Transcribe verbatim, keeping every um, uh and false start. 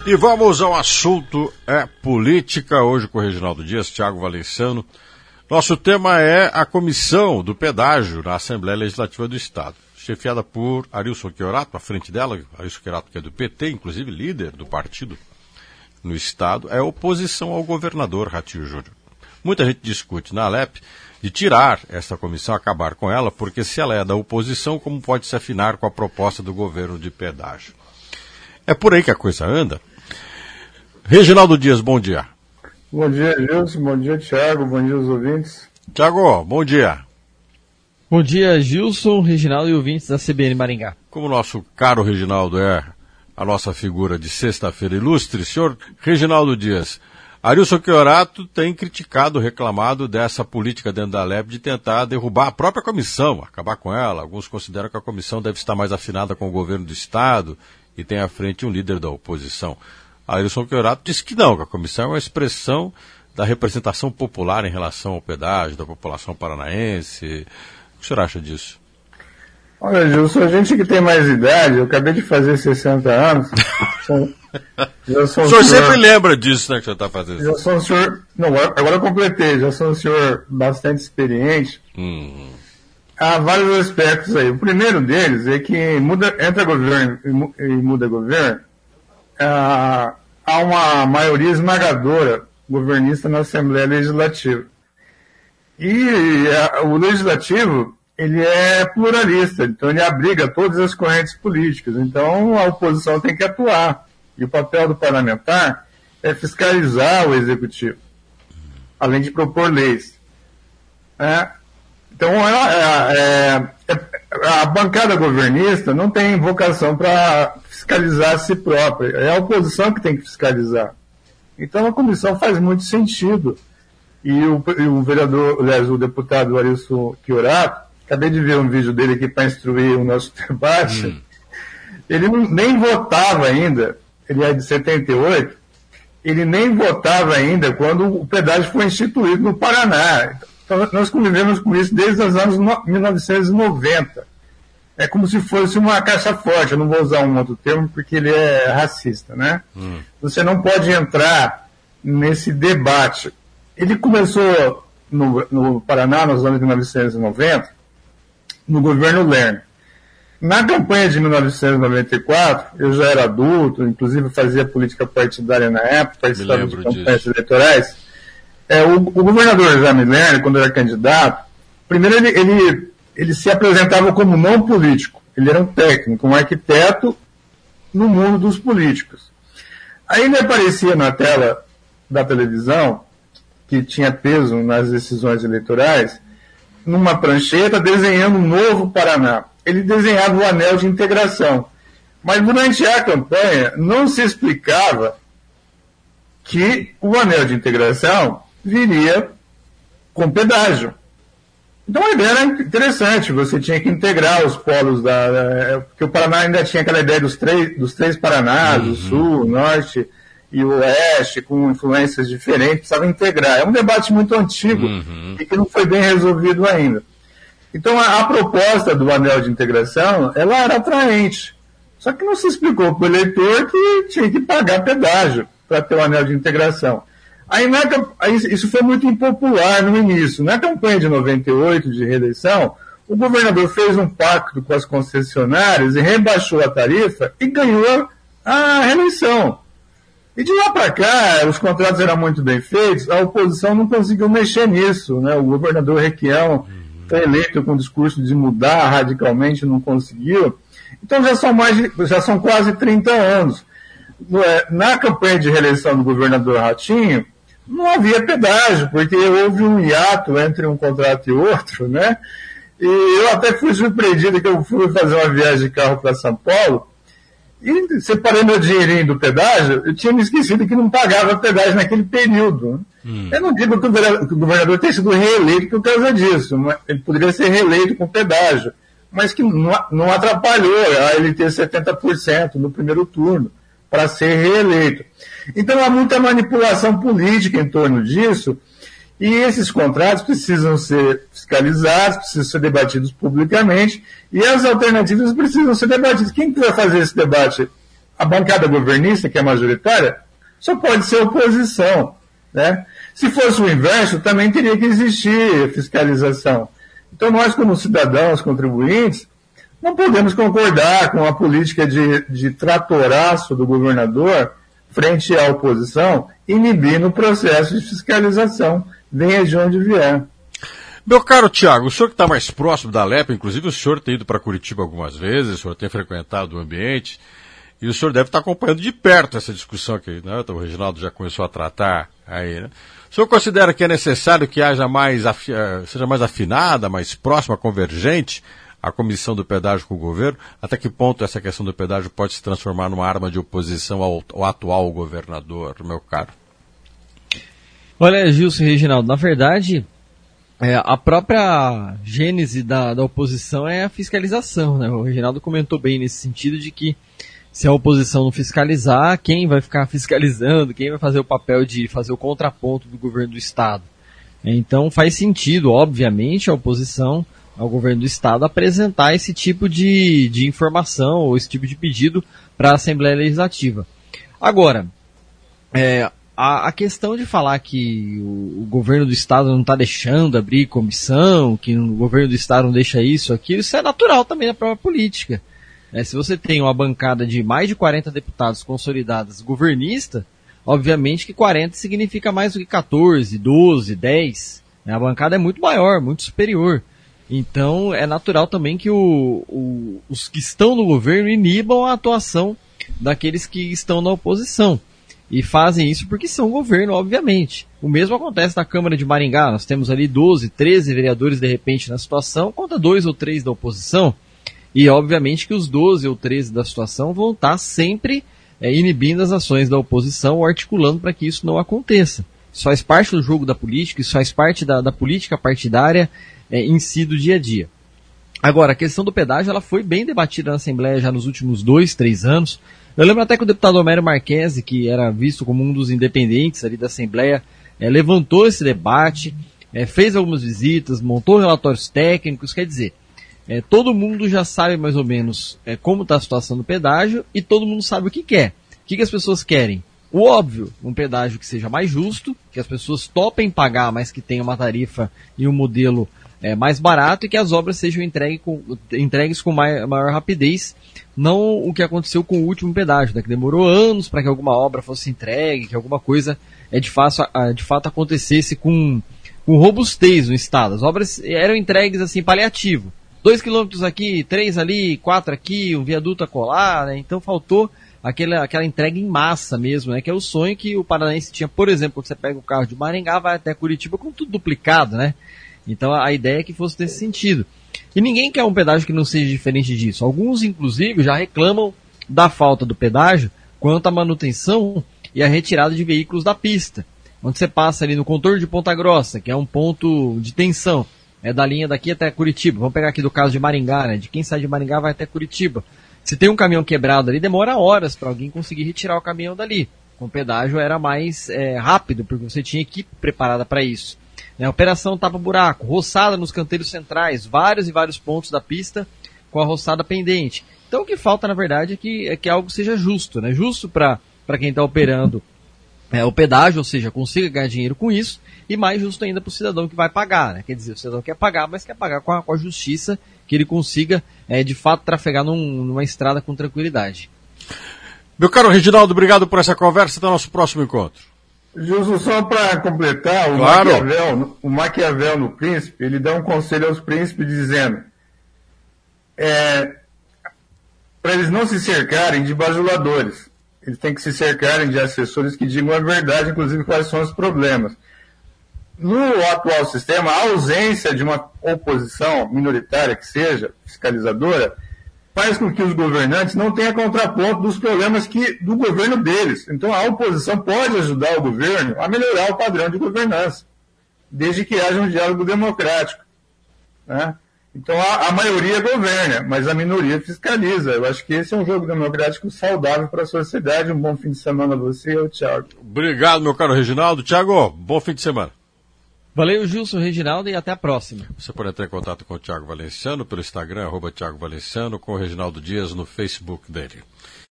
E vamos ao assunto é política, hoje com o Reginaldo Dias, Thiago Valenciano. Nosso tema é a comissão do pedágio na Assembleia Legislativa do Estado, chefiada por Arilson Chiorato, à frente dela, Arilson Chiorato que é do P T, inclusive líder do partido no Estado, é oposição ao governador Ratinho Júnior. Muita gente discute na Alep de tirar essa comissão, acabar com ela, porque se ela é da oposição, como pode se afinar com a proposta do governo de pedágio? É por aí que a coisa anda. Reginaldo Dias, bom dia. Bom dia, Gilson. Bom dia, Thiago. Bom dia aos ouvintes. Thiago, bom dia. Bom dia, Gilson, Reginaldo e ouvintes da C B N Maringá. Como o nosso caro Reginaldo é a nossa figura de sexta-feira ilustre, senhor Reginaldo Dias, Arilson Chiorato tem criticado, reclamado dessa política dentro da Alep de tentar derrubar a própria comissão, acabar com ela. Alguns consideram que a comissão deve estar mais afinada com o governo do Estado e tem à frente um líder da oposição. Arilson Chiorato disse que não, que a comissão é uma expressão da representação popular em relação ao pedágio, da população paranaense. O que o senhor acha disso? Olha, Gilson, a gente que tem mais idade, eu acabei de fazer sessenta anos. sou, já sou o um senhor senhor, sempre lembra disso, né, que o senhor está fazendo? Já sou um senhor, não, agora eu completei, já sou um senhor bastante experiente. Hum. Há vários aspectos aí. O primeiro deles é que muda, entra governo e muda governo, ah, há uma maioria esmagadora governista na Assembleia Legislativa. E ah, o Legislativo, ele é pluralista, então ele abriga todas as correntes políticas. Então a oposição tem que atuar. E o papel do parlamentar é fiscalizar o Executivo, além de propor leis. É, então é, é, é, a bancada governista não tem vocação para fiscalizar a si própria. É a oposição que tem que fiscalizar. Então a comissão faz muito sentido. E o, e o vereador, aliás, o deputado Arilson Chiorato, acabei de ver um vídeo dele aqui para instruir o nosso debate, hum. ele não, nem votava ainda, ele é de setenta e oito, ele nem votava ainda quando o pedágio foi instituído no Paraná. Então nós convivemos com isso desde os anos mil novecentos e noventa. É como se fosse uma caixa forte, eu não vou usar um outro termo porque ele é racista, né? Hum. Você não pode entrar nesse debate. Ele começou no, no Paraná nos anos mil novecentos e noventa, no governo Lerner. Na campanha de mil novecentos e noventa e quatro, eu já era adulto, inclusive fazia política partidária na época, participava de campanhas disso. eleitorais. É, o, o governador Jaime Lerner, quando era candidato, primeiro ele, ele, ele se apresentava como não político. Ele era um técnico, um arquiteto no mundo dos políticos. Aí ele aparecia na tela da televisão, que tinha peso nas decisões eleitorais, numa prancheta, desenhando um novo Paraná. Ele desenhava o anel de integração. Mas durante a campanha não se explicava que o anel de integração viria com pedágio. Então a ideia era interessante, você tinha que integrar os polos da... da porque o Paraná ainda tinha aquela ideia dos três, dos três Paranás, uhum. o Sul, o Norte e o Oeste, com influências diferentes, precisava integrar. É um debate muito antigo uhum. e que não foi bem resolvido ainda. Então, a, a proposta do anel de integração, ela era atraente. Só que não se explicou para o eleitor que tinha que pagar pedágio para ter o anel de integração. Aí, na, aí, isso foi muito impopular no início. Na campanha de noventa e oito, de reeleição, o governador fez um pacto com as concessionárias e rebaixou a tarifa e ganhou a reeleição. E de lá para cá, os contratos eram muito bem feitos, a oposição não conseguiu mexer nisso, né? O governador Requião foi eleito com o discurso de mudar radicalmente, não conseguiu. Então já são, mais de, já são quase trinta anos. Na campanha de reeleição do governador Ratinho, não havia pedágio, porque houve um hiato entre um contrato e outro, né? E eu até fui surpreendido que eu fui fazer uma viagem de carro para São Paulo, e separei meu dinheirinho do pedágio, eu tinha me esquecido que não pagava pedágio naquele período. Hum. Eu não digo que o governador tenha sido reeleito por causa disso, mas ele poderia ser reeleito com pedágio, mas que não, não atrapalhou a ele ter setenta por cento no primeiro turno para ser reeleito. Então há muita manipulação política em torno disso, e esses contratos precisam ser fiscalizados, precisam ser debatidos publicamente, e as alternativas precisam ser debatidas. Quem que vai fazer esse debate a bancada governista, que é majoritária, só pode ser oposição, né? Se fosse o inverso, também teria que existir fiscalização. Então, nós, como cidadãos, contribuintes, não podemos concordar com a política de, de tratoraço do governador frente à oposição, inibindo o processo de fiscalização, venha de onde vier. Meu caro Tiago, o senhor que está mais próximo da Alepa, inclusive o senhor tem ido para Curitiba algumas vezes, o senhor tem frequentado o ambiente, e o senhor deve estar acompanhando de perto essa discussão que, né, o Reginaldo já começou a tratar aí, né? O senhor considera que é necessário que haja mais, seja mais afinada, mais próxima, convergente, a comissão do pedágio com o governo? Até que ponto essa questão do pedágio pode se transformar numa arma de oposição ao, ao atual governador, meu caro? Olha, Gilson e Reginaldo, na verdade, é, a própria gênese da, da oposição é a fiscalização, né? O Reginaldo comentou bem nesse sentido de que se a oposição não fiscalizar, quem vai ficar fiscalizando, quem vai fazer o papel de fazer o contraponto do governo do Estado? Então faz sentido, obviamente, a oposição ao governo do Estado apresentar esse tipo de, de informação ou esse tipo de pedido para a Assembleia Legislativa. Agora, é, a, a questão de falar que o, o governo do Estado não está deixando abrir comissão, que o governo do Estado não deixa isso, aquilo, isso é natural também na própria política. É, se você tem uma bancada de mais de quarenta deputados consolidados governista, obviamente que quarenta significa mais do que catorze, doze, dez. Né? A bancada é muito maior, muito superior. Então é natural também que o, o, os que estão no governo inibam a atuação daqueles que estão na oposição. E fazem isso porque são governo, obviamente. O mesmo acontece na Câmara de Maringá. Nós temos ali doze, treze vereadores de repente na situação, contra dois ou três da oposição. E obviamente que os doze ou treze da situação vão estar sempre é, inibindo as ações da oposição ou articulando para que isso não aconteça. Isso faz parte do jogo da política, isso faz parte da, da política partidária é, em si do dia a dia. Agora, a questão do pedágio ela foi bem debatida na Assembleia já nos últimos dois, três anos. Eu lembro até que o deputado Homero Marquesi, que era visto como um dos independentes ali da Assembleia, é, levantou esse debate, é, fez algumas visitas, montou relatórios técnicos, quer dizer, É, todo mundo já sabe mais ou menos é, como está a situação do pedágio e todo mundo sabe o que quer. O que, que as pessoas querem? O óbvio, um pedágio que seja mais justo, que as pessoas topem pagar, mas que tenha uma tarifa e um modelo é, mais barato e que as obras sejam entregue com, entregues com mai, maior rapidez. Não o que aconteceu com o último pedágio, né, que demorou anos para que alguma obra fosse entregue, que alguma coisa é, de, fato, de fato acontecesse com, com robustez no Estado. As obras eram entregues assim paliativo. Dois quilômetros aqui, três ali, quatro aqui, um viaduto a colar, né? Então faltou aquela, aquela entrega em massa mesmo, né? Que é o sonho que o paranaense tinha, por exemplo, quando você pega o carro de Maringá, vai até Curitiba com tudo duplicado, né? Então a ideia é que fosse nesse sentido. E ninguém quer um pedágio que não seja diferente disso. Alguns, inclusive, já reclamam da falta do pedágio quanto à manutenção e a retirada de veículos da pista. Onde você passa ali no contorno de Ponta Grossa, que é um ponto de tensão. É da linha daqui até Curitiba. Vamos pegar aqui do caso de Maringá, né? De quem sai de Maringá vai até Curitiba. Se tem um caminhão quebrado ali, demora horas para alguém conseguir retirar o caminhão dali. Com pedágio era mais é, rápido, porque você tinha equipe preparada para isso. Né? Operação tapa-buraco, roçada nos canteiros centrais, vários e vários pontos da pista com a roçada pendente. Então o que falta, na verdade, é que, é que algo seja justo, né? Justo para quem está operando é, o pedágio, ou seja, consiga ganhar dinheiro com isso, e mais justo ainda para o cidadão que vai pagar, né? Quer dizer, o cidadão quer pagar, mas quer pagar com a, com a justiça, que ele consiga, é, de fato, trafegar num, numa estrada com tranquilidade. Meu caro Reginaldo, obrigado por essa conversa, até o nosso próximo encontro. Justo, só para completar, o, claro. Maquiavel, o Maquiavel no Príncipe, ele dá um conselho aos príncipes dizendo é, para eles não se cercarem de bajuladores, eles têm que se cercarem de assessores que digam a verdade, inclusive quais são os problemas. No atual sistema, a ausência de uma oposição minoritária que seja fiscalizadora faz com que os governantes não tenham contraponto dos problemas que, do governo deles. Então a oposição pode ajudar o governo a melhorar o padrão de governança, desde que haja um diálogo democrático. Né? Então a, a maioria governa, mas a minoria fiscaliza. Eu acho que esse é um jogo democrático saudável para a sociedade. Um bom fim de semana a você e ao Thiago. Obrigado, meu caro Reginaldo. Thiago, bom fim de semana. Valeu, Gilson, Reginaldo, e até a próxima. Você pode entrar em contato com o Thiago Valenciano pelo Instagram, arroba Thiago Valenciano, com o Reginaldo Dias no Facebook dele.